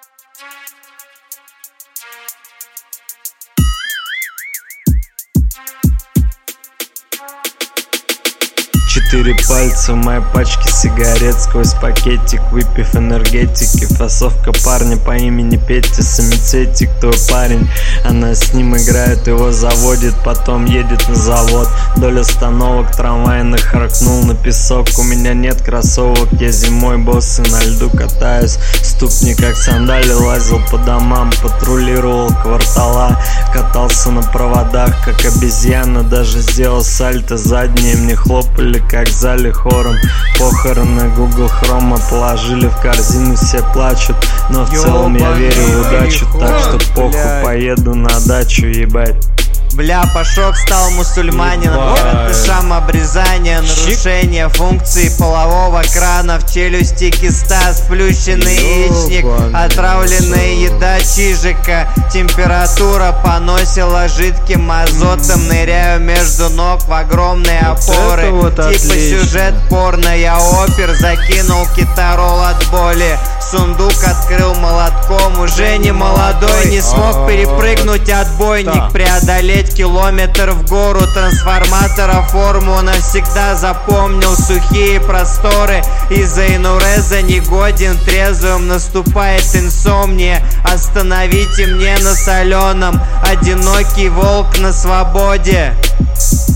Четыре пальца в моей пачке сигарет, сквозь пакетик выпив энергетики. Фасовка парня по имени Петя, самицетик, твой парень. Она с ним играет, его заводит, потом едет на завод. Вдоль остановок трамвайных ракнул на песок. У меня нет кроссовок, я зимой боссы на льду катаюсь. Ступни как сандали, лазил по домам, патрулировал квартала. Катался на проводах, как обезьяна, даже сделал сальто заднее. Мне хлопали как в зале хором. Похороны Google Chrome положили в корзину, все плачут. Но в целом я верю в удачу, так что похуй, поеду на дачу, ебать. Бля, Пашок стал мусульманином. Это шам-обрезание, нарушение функции полового крана. В челюсти киста, сплющенный яичник, отравленная еда чижика. Температура поносила жидким азотом. Ныряю между ног в огромные опоры. Типа сюжет порно. Я опер, закинул китарол от боли. Сундук открыл молотком. Уже не молодой, не смог перепрыгнуть отбойник, преодолеть километр в гору трансформатора форму. Навсегда запомнил сухие просторы. Из-за инуреза негоден, трезвым наступает инсомния. Остановите мне на соленом, одинокий волк на свободе.